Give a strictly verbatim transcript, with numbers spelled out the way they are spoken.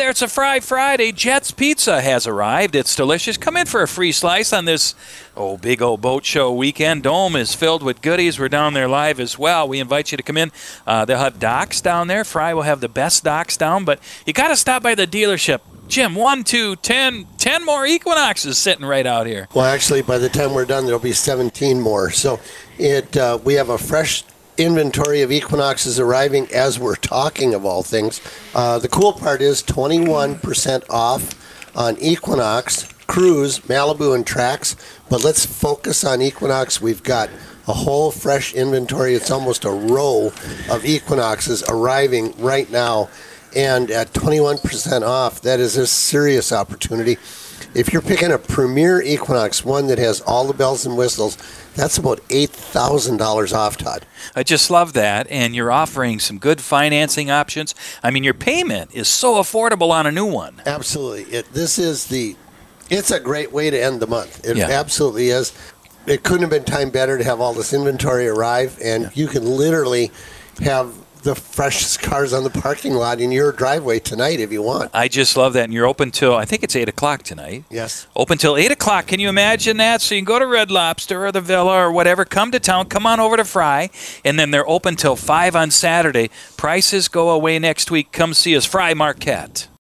there, it's a Fry Friday. Jet's Pizza has arrived. It's delicious. Come in for a free slice on this oh big old boat show weekend. Dome is filled with goodies. We're down there live as well. We invite you to come in. Uh, they'll have docks down there. Fry will have the best docks down, but you got to stop by the dealership. Jim, one, two, ten, ten more Equinoxes sitting right out here. Well, actually, by the time we're done, there'll be seventeen more. So it uh, we have a fresh inventory of Equinoxes arriving as we're talking, of all things. Uh, the cool part is twenty-one percent off on Equinox, Cruise, Malibu, and Trax. But let's focus on Equinox. We've got a whole fresh inventory. It's almost a row of Equinoxes arriving right now. And at twenty-one percent off, that is a serious opportunity. If you're picking a premier Equinox, one that has all the bells and whistles, that's about eight thousand dollars off, Todd. I just love that, and you're offering some good financing options. I mean, your payment is so affordable on a new one. Absolutely. It, this is the, it's a great way to end the month. It Yeah. absolutely is. It couldn't have been time better to have all this inventory arrive, and Yeah. you can literally have the freshest cars on the parking lot in your driveway tonight if you want. I just love that, and you're open till, I think it's eight o'clock tonight. Yes. Open till eight o'clock. Can you imagine that? So you can go to Red Lobster or the Villa or whatever, come to town, come on over to Fry, and then they're open till five on Saturday. Prices go away next week. Come see us, Fry Marquette.